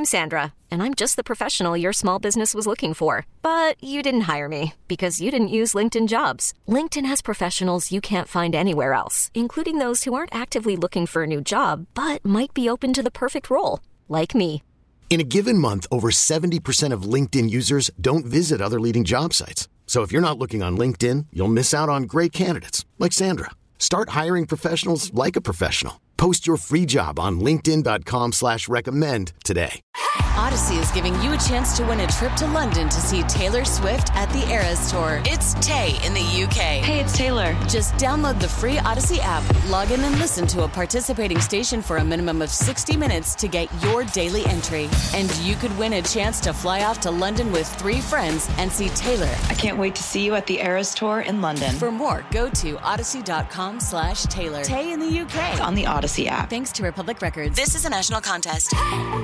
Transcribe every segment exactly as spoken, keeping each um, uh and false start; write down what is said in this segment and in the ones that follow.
I'm Sandra, and I'm just the professional your small business was looking for. But you didn't hire me because you didn't use LinkedIn Jobs. LinkedIn has professionals you can't find anywhere else, including those who aren't actively looking for a new job, but might be open to the perfect role, like me. In a given month, over seventy percent of LinkedIn users don't visit other leading job sites. So if you're not looking on LinkedIn, you'll miss out on great candidates like Sandra. Start hiring professionals like a professional. Post your free job on linkedin.com slash recommend today. Odyssey is giving you a chance to win a trip to London to see Taylor Swift at the Eras Tour. It's Tay in the U K. Hey, it's Taylor. Just download the free Odyssey app, log in and listen to a participating station for a minimum of sixty minutes to get your daily entry. And you could win a chance to fly off to London with three friends and see Taylor. I can't wait to see you at the Eras Tour in London. For more, go to odyssey.com slash Taylor. Tay in the U K. It's on the Odyssey app. Thanks to Republic Records. This is a national contest.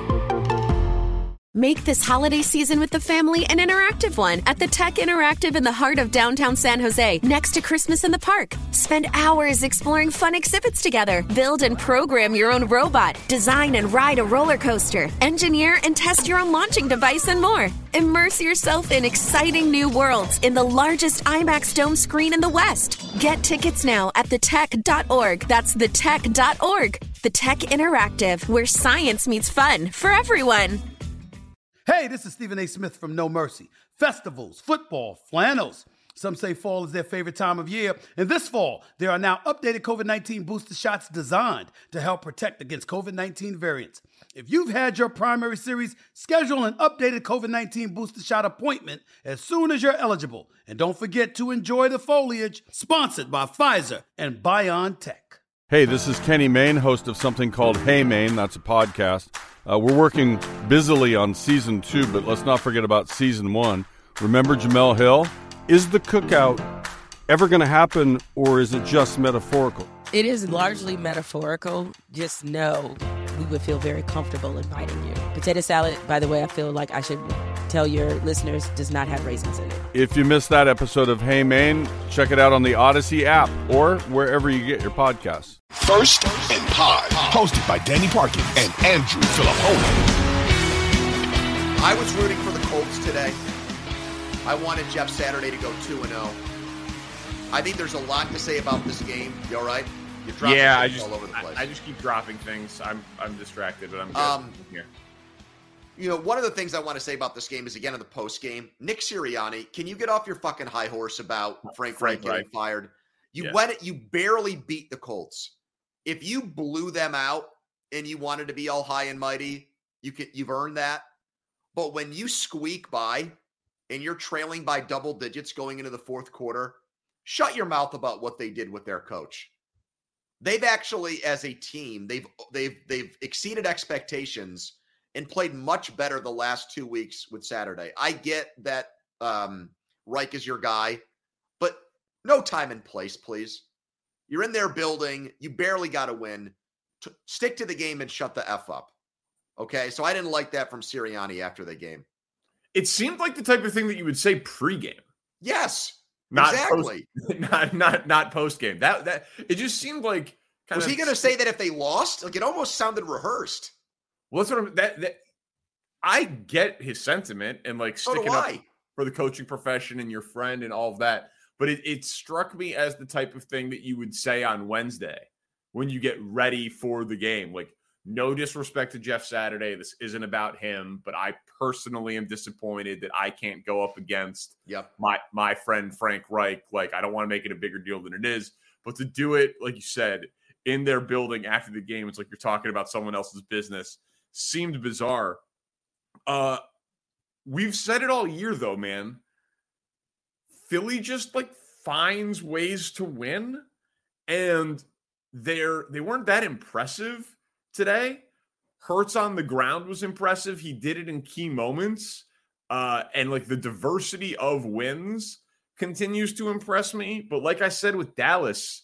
Make this holiday season with the family an interactive one at the Tech Interactive in the heart of downtown San Jose, next to Christmas in the Park. Spend hours exploring fun exhibits together. Build and program your own robot. Design and ride a roller coaster. Engineer and test your own launching device and more. Immerse yourself in exciting new worlds in the largest IMAX dome screen in the West. Get tickets now at the tech dot org. That's the tech dot org. The Tech Interactive, where science meets fun for everyone. Hey, this is Stephen A. Smith from No Mercy. Festivals, football, flannels. Some say fall is their favorite time of year. And this fall, there are now updated COVID nineteen booster shots designed to help protect against COVID nineteen variants. If you've had your primary series, schedule an updated COVID nineteen booster shot appointment as soon as you're eligible. And don't forget to enjoy the foliage, sponsored by Pfizer and BioNTech. Hey, this is Kenny Mayne, host of something called Hey Maine. That's a podcast. Uh, we're working busily on season two, but let's not forget about season one. Remember Jamel Hill? Is the cookout ever going to happen, or is it just metaphorical? It is largely metaphorical. Just know we would feel very comfortable inviting you. Potato salad, by the way, I feel like I should tell your listeners, does not have raisins in it. If you missed that episode of Hey Maine, check it out on the Odyssey app or wherever you get your podcasts. First and Pod, hosted by Danny Parkin and Andrew Filippone. I was rooting for the Colts today. I wanted Jeff Saturday to go two and oh. I think there's a lot to say about this game. You all right? You're dropping yeah, things I just, all over the place. I, I just keep dropping things. I'm I'm distracted, but I'm good. Um, here. You know, one of the things I want to say about this game is, again, in the post game, Nick Sirianni, can you get off your fucking high horse about Frank, Frank Reich getting Reich. fired? You yeah. went, you barely beat the Colts. If you blew them out and you wanted to be all high and mighty, you could, you've earned that. But when you squeak by and you're trailing by double digits going into the fourth quarter, shut your mouth about what they did with their coach. They've actually, as a team, they've they've they've exceeded expectations and played much better the last two weeks with Saturday. I get that um, Reich is your guy, but no time and place, please. You're in their building. You barely got to win. T- stick to the game and shut the F up. Okay? So I didn't like that from Sirianni after the game. It seemed like the type of thing that you would say pregame. Yes. Not exactly. Post, not not not postgame. That that it just seemed like kind Was of, he going to say that if they lost? Like, it almost sounded rehearsed. Well, that's what I'm, that that I get his sentiment and like so sticking up I. for the coaching profession and your friend and all of that. But it, it struck me as the type of thing that you would say on Wednesday when you get ready for the game. Like, no disrespect to Jeff Saturday. This isn't about him, but I personally am disappointed that I can't go up against yep. my, my friend Frank Reich. Like, I don't want to make it a bigger deal than it is. But to do it, like you said, in their building after the game, it's like you're talking about someone else's business. Seemed bizarre. Uh, we've said it all year, though, man. Philly just like finds ways to win, and they're they weren't that impressive today. Hurts on the ground was impressive. He did it in key moments, uh, and like the diversity of wins continues to impress me. But like I said with Dallas,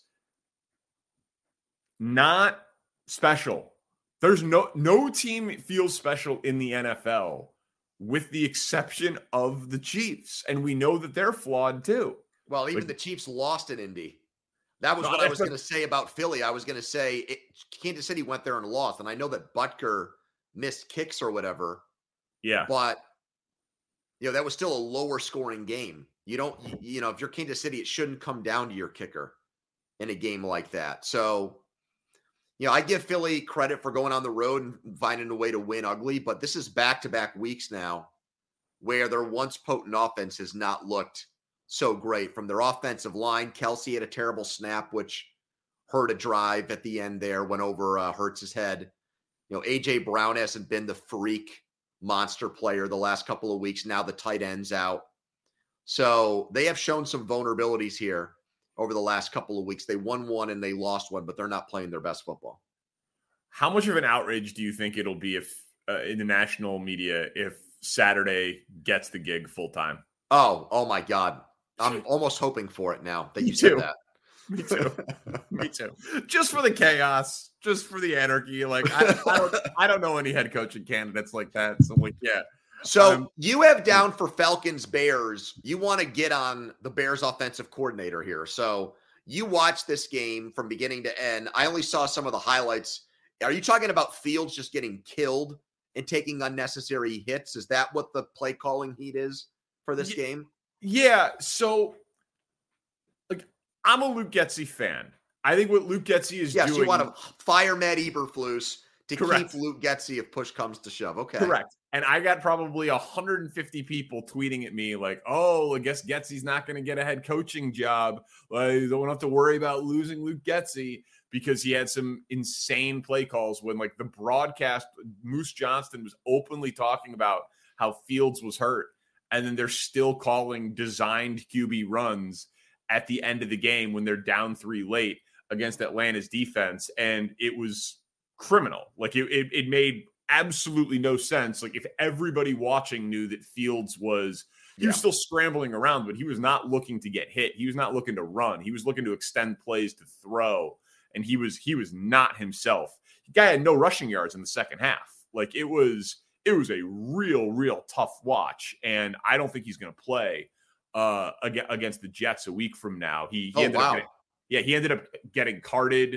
not special. There's no no team feels special in the N F L with the exception of the Chiefs. And we know that they're flawed too. Well, even like, the Chiefs lost in Indy. That was what I was going to say about Philly. I was going to say it, Kansas City went there and lost. And I know that Butker missed kicks or whatever. Yeah. But, you know, that was still a lower scoring game. You don't, you, you know, if you're Kansas City, it shouldn't come down to your kicker in a game like that. So, you know, I give Philly credit for going on the road and finding a way to win ugly, but this is back-to-back weeks now where their once potent offense has not looked so great. From their offensive line, Kelsey had a terrible snap, which hurt a drive at the end there, went over uh, Hurts' head. You know, A J Brown hasn't been the freak monster player the last couple of weeks. Now the tight end's out. So they have shown some vulnerabilities here over the last couple of weeks. They won one and they lost one, but they're not playing their best football. How much of an outrage do you think it'll be if uh, in the national media if Saturday gets the gig full time? Oh, oh my God. I'm almost hoping for it now that Me you said too. that. Me too. Me too. Just for the chaos, just for the anarchy. Like I, I don't, I don't know any head coaching candidates like that. So like, yeah. So um, you have down for Falcons Bears. You want to get on the Bears offensive coordinator here. So you watched this game from beginning to end. I only saw some of the highlights. Are you talking about Fields just getting killed and taking unnecessary hits? Is that what the play calling heat is for this y- game? Yeah. So like, I'm a Luke Getsy fan. I think what Luke Getsy is yes, doing. you want to fire Matt Eberflus to Correct. keep Luke Getsy if push comes to shove. Okay. Correct. And I got probably one hundred fifty people tweeting at me like, oh, I guess Getsy's not going to get a head coaching job. Well, you don't have to worry about losing Luke Getsy because he had some insane play calls when like the broadcast, Moose Johnston was openly talking about how Fields was hurt. And then they're still calling designed Q B runs at the end of the game when they're down three late against Atlanta's defense. And it was criminal. Like it, it, it made absolutely no sense. Like if everybody watching knew that Fields was, he yeah. was still scrambling around, but he was not looking to get hit. He was not looking to run. He was looking to extend plays to throw. And he was, he was not himself. The guy had no rushing yards in the second half. Like it was, it was a real, real tough watch. And I don't think he's going to play uh, against the Jets a week from now. He, he oh, ended wow. up getting, yeah, he ended up getting carted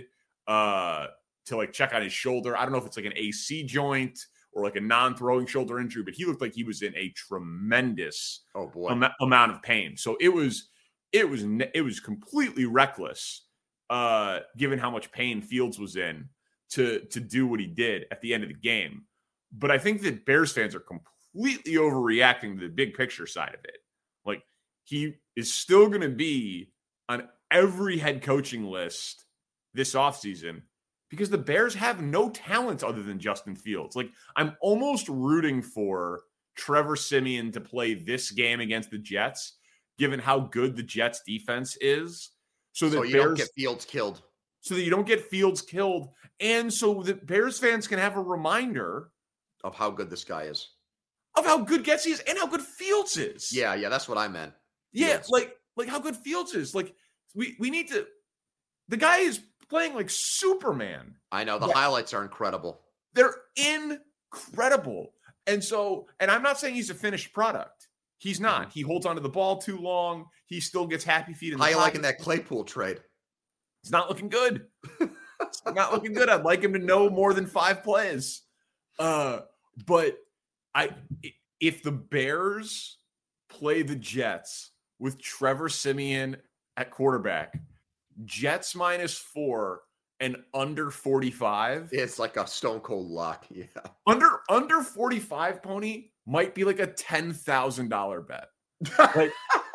uh, to like check on his shoulder. I don't know if it's like an A C joint or like a non-throwing shoulder injury, but he looked like he was in a tremendous oh boy am- amount of pain. So it was, it was, it was completely reckless uh, given how much pain Fields was in to, to do what he did at the end of the game. But I think that Bears fans are completely overreacting to the big picture side of it. Like he is still going to be on every head coaching list this offseason because the Bears have no talent other than Justin Fields. Like I'm almost rooting for Trevor Siemian to play this game against the Jets, given how good the Jets defense is. So that so you Bears, don't get Fields killed. So that you don't get Fields killed. And so that Bears fans can have a reminder of how good this guy is. Of how good Getsy is and how good Fields is. Yeah, yeah, that's what I meant. Yeah, Fields. like like how good Fields is. Like we we need to the guy is playing like Superman. I know. The yeah. highlights are incredible. They're incredible. And so, and I'm not saying he's a finished product. He's not. Mm-hmm. He holds onto the ball too long. He still gets happy feet in the How you pocket. liking that Claypool trade? It's not looking good. It's not looking good. I'd like him to know more than five plays. Uh, but I, if the Bears play the Jets with Trevor Siemian at quarterback, Jets minus four and under forty-five. It's like a stone cold lock. Yeah. Under under forty-five, Pony, might be like a ten thousand dollars bet. Like,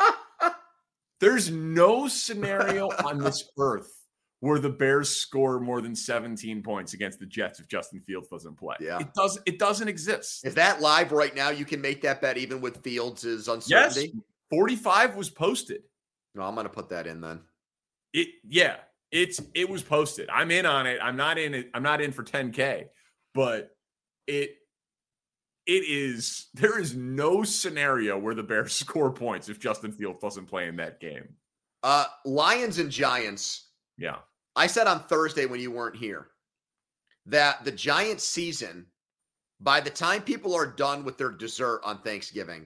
there's no scenario on this earth where the Bears score more than seventeen points against the Jets if Justin Fields doesn't play. Yeah. It doesn't it doesn't exist. Is that live right now? You can make that bet even with Fields' uncertainty? Yes. forty-five was posted. No, I'm going to put that in then. It yeah, it's it was posted. I'm in on it. I'm not in it. I'm not in for ten K, but it it is there is no scenario where the Bears score points if Justin Fields doesn't play in that game. Uh Lions and Giants. Yeah. I said on Thursday when you weren't here that the Giants season, by the time people are done with their dessert on Thanksgiving,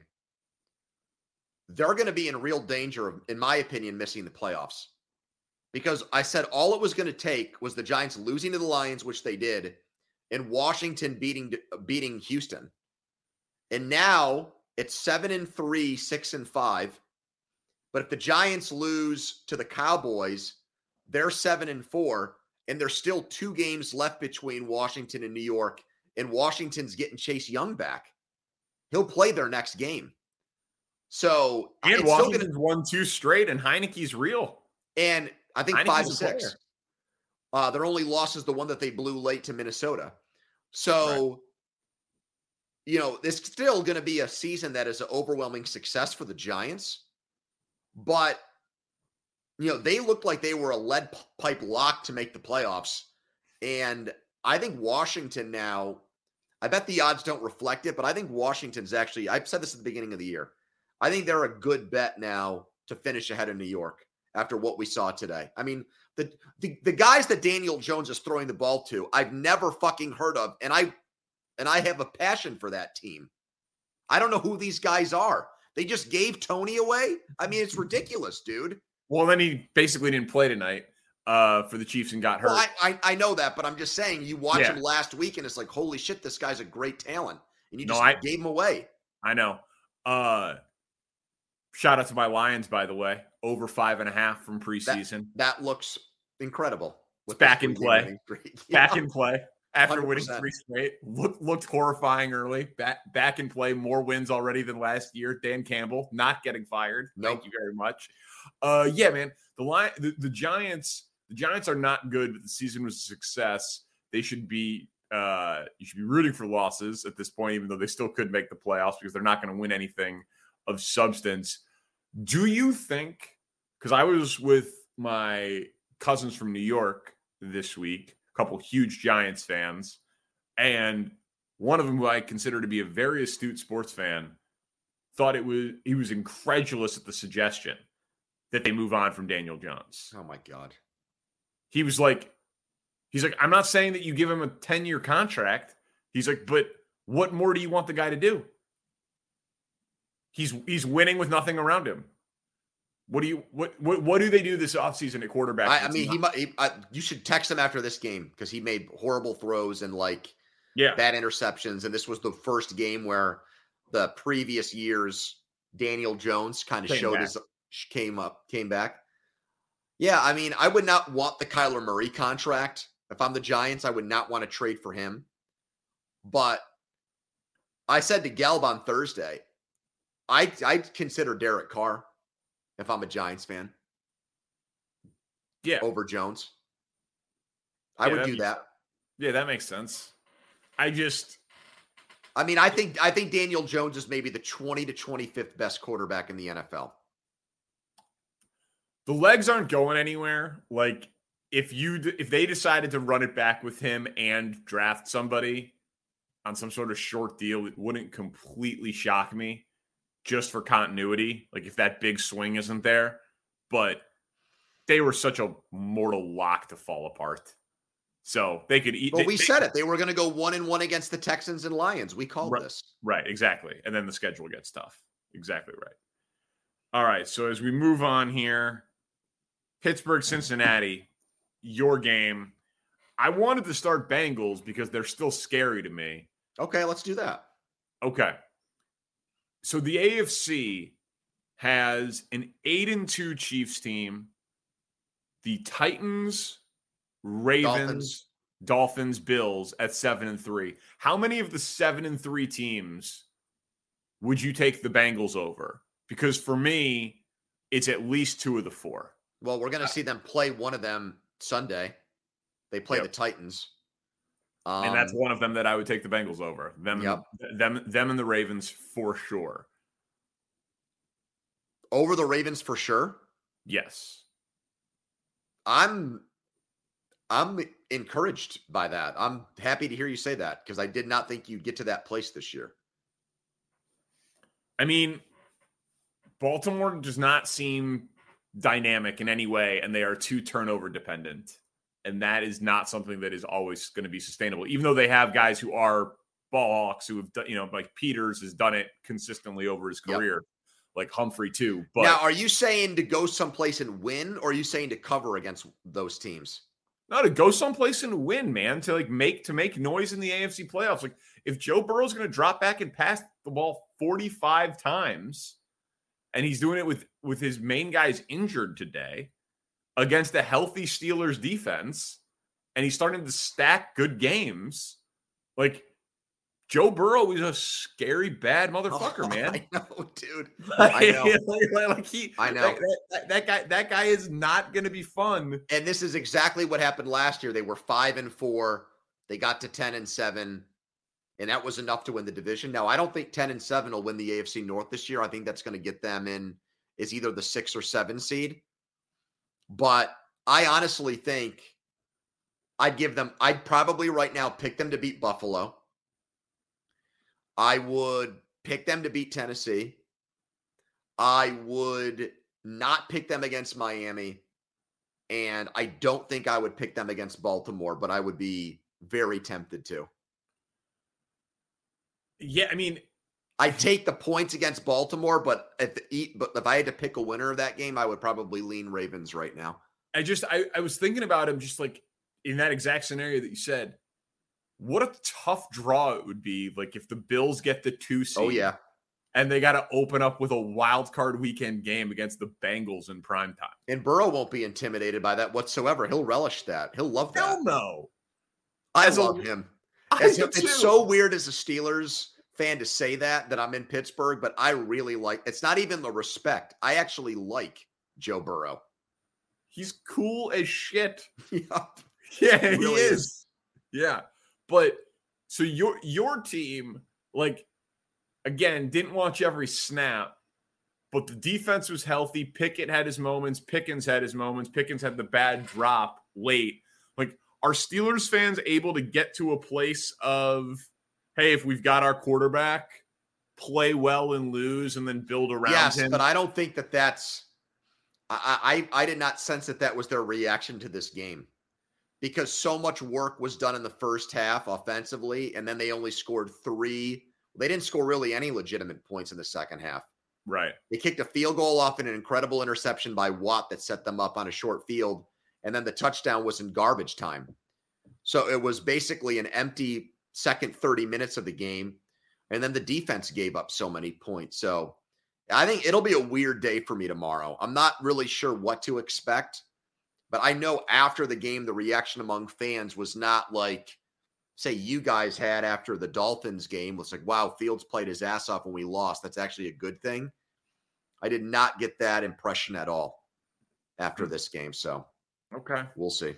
they're going to be in real danger of, in my opinion, missing the playoffs. Because I said all it was going to take was the Giants losing to the Lions, which they did, and Washington beating beating Houston. And now it's seven and three, six and five. But if the Giants lose to the Cowboys, they're seven and four, and there's still two games left between Washington and New York. And Washington's getting Chase Young back. He'll play their next game. So and it's Washington's still gonna, won two straight, and Heineke's real. And I think Heineke's five a six. player. Uh, their only loss is the one that they blew late to Minnesota. So, right. you know, it's still going to be a season that is an overwhelming success for the Giants. But, you know, they looked like they were a lead pipe lock to make the playoffs. And I think Washington now, I bet the odds don't reflect it, but I think Washington's actually, I've said this at the beginning of the year, I think they're a good bet now to finish ahead of New York after what we saw today. I mean, the, the the guys that Daniel Jones is throwing the ball to, I've never fucking heard of, and I and I have a passion for that team. I don't know who these guys are. They just gave Tony away? I mean, it's ridiculous, dude. Well, then he basically didn't play tonight uh, for the Chiefs and got hurt. Well, I, I I know that, but I'm just saying, you watch yeah. him last week, and it's like, holy shit, this guy's a great talent. And you just no, I, gave him away. I know. Uh, shout out to my Lions, by the way. Over five and a half from preseason. That, that looks incredible. It's back in play. Yeah. Back in play. After one hundred percent. winning three straight. Look, looked horrifying early. Back back in play. More wins already than last year. Dan Campbell not getting fired. Nope. Thank you very much. Uh, yeah, man. The line, the, the Giants, the Giants are not good, but the season was a success. They should be uh, you should be rooting for losses at this point, even though they still could make the playoffs because they're not going to win anything of substance. Do you think, because I was with my cousins from New York this week, a couple huge Giants fans, and one of them, who I consider to be a very astute sports fan, thought it was he was incredulous at the suggestion that they move on from Daniel Jones. Oh my God. He was like, he's like, I'm not saying that you give him a ten-year contract. He's like, but what more do you want the guy to do? He's he's winning with nothing around him. What do you what what, what do they do this offseason at quarterback? I, I mean, he, he I, you should text him after this game because he made horrible throws and like yeah. bad interceptions. And this was the first game where the previous year's Daniel Jones kind of showed back. his came up came back. Yeah, I mean, I would not want the Kyler Murray contract. If I'm the Giants, I would not want to trade for him. But I said to Gelb on Thursday, I I'd consider Derek Carr if I'm a Giants fan. Yeah. Over Jones. I yeah, would that do makes, that. Yeah, that makes sense. I just I mean, I think I think Daniel Jones is maybe the twenty to twenty-fifth best quarterback in the N F L. The legs aren't going anywhere. Like if you if they decided to run it back with him and draft somebody on some sort of short deal, it wouldn't completely shock me. Just for continuity, like if that big swing isn't there, but they were such a mortal lock to fall apart. So they could eat. Well, they, we they, said it. They were going to go one and one against the Texans and Lions. We called right, this. Right, exactly. And then the schedule gets tough. Exactly right. All right. So as we move on here, Pittsburgh, Cincinnati, your game. I wanted to start Bengals because they're still scary to me. Okay, let's do that. Okay. So the A F C has an eight and two Chiefs team, the Titans, Ravens, Dolphins. Dolphins, Bills at seven and three. How many of the seven and three teams would you take the Bengals over? Because for me, it's at least two of the four. Well, we're going to see them play one of them Sunday. They play yep. the Titans. Um, and that's one of them that I would take the Bengals over. Them, yep. them, them, and the Ravens for sure. Over the Ravens for sure. Yes, I'm. I'm encouraged by that. I'm happy to hear you say that because I did not think you'd get to that place this year. I mean, Baltimore does not seem dynamic in any way, and they are too turnover dependent. And that is not something that is always going to be sustainable, even though they have guys who are ball hawks who have done, you know, like Peters has done it consistently over his career, yep. like Humphrey too. But now, are you saying to go someplace and win, or are you saying to cover against those teams? No, to go someplace and win, man. To like make to make noise in the A F C playoffs. Like if Joe Burrow's going to drop back and pass the ball forty-five times, and he's doing it with with his main guys injured today against a healthy Steelers defense, and he's starting to stack good games, like Joe Burrow is a scary bad motherfucker, oh, man. I know, dude. I know. like, like he, I know that, that, that guy. That guy is not going to be fun. And this is exactly what happened last year. They were five and four. They got to ten and seven, and that was enough to win the division. Now, I don't think ten and seven will win the A F C North this year. I think that's going to get them in is either the six or seven seed. But I honestly think I'd give them. I'd probably right now pick them to beat Buffalo. I would pick them to beat Tennessee. I would not pick them against Miami. And I don't think I would pick them against Baltimore, but I would be very tempted to. Yeah, I mean, I'd take the points against Baltimore, but if, the, but if I had to pick a winner of that game, I would probably lean Ravens right now. I just, I, I was thinking about him just like in that exact scenario that you said. What a tough draw it would be, like if the Bills get the two seed. Oh yeah, and they got to open up with a wild card weekend game against the Bengals in prime time. And Burrow won't be intimidated by that whatsoever. He'll relish that. He'll love that. Hell no. I as love a, him. As, it's so weird as a Steelers fan to say that that I'm in Pittsburgh, but I really like. It's not even the respect. I actually like Joe Burrow. He's cool as shit. Yep. Yeah, he, he really is. is. Yeah. But so your your team, like, again, didn't watch every snap, but the defense was healthy. Pickett had his moments. Pickens had his moments. Pickens had the bad drop late. Like, are Steelers fans able to get to a place of, hey, if we've got our quarterback, play well and lose and then build around yes, him? But I don't think that that's I, – I, I did not sense that that was their reaction to this game. Because so much work was done in the first half offensively, and then they only scored three. They didn't score really any legitimate points in the second half. Right. They kicked a field goal off in an incredible interception by Watt that set them up on a short field, and then the touchdown was in garbage time. So it was basically an empty second thirty minutes of the game, and then the defense gave up so many points. So I think it'll be a weird day for me tomorrow. I'm not really sure what to expect. But I know after the game, the reaction among fans was not like, say, you guys had after the Dolphins game. Was like, wow, Fields played his ass off when we lost. That's actually a good thing. I did not get that impression at all after this game. So, okay, we'll see.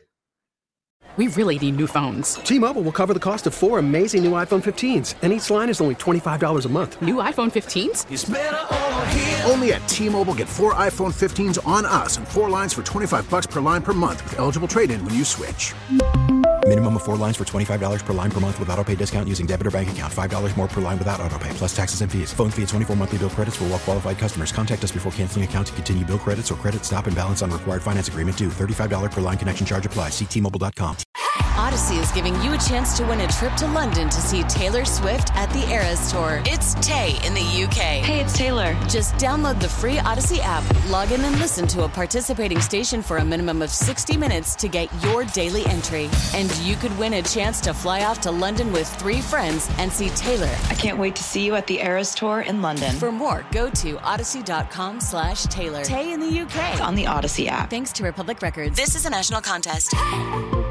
We really need new phones. T-Mobile will cover the cost of four amazing new iPhone fifteens, and each line is only twenty-five dollars a month. New iPhone fifteens? It's better over here. Only at T-Mobile, get four iPhone fifteens on us and four lines for twenty-five bucks per line per month with eligible trade-in when you switch. Minimum of four lines for twenty-five dollars per line per month with autopay discount using debit or bank account. five dollars more per line without autopay, plus taxes and fees. Phone fee at twenty-four monthly bill credits for well-qualified customers. Contact us before canceling account to continue bill credits or credit stop and balance on required finance agreement due. thirty-five dollars per line connection charge applies. See T Mobile dot com. Odyssey is giving you a chance to win a trip to London to see Taylor Swift at the Eras Tour. It's Tay in the U K. Hey, it's Taylor. Just download the free Odyssey app, log in and listen to a participating station for a minimum of sixty minutes to get your daily entry. And you could win a chance to fly off to London with three friends and see Taylor. I can't wait to see you at the Eras Tour in London. For more, go to odyssey.com slash Taylor. Tay in the U K. It's on the Odyssey app. Thanks to Republic Records. This is a national contest.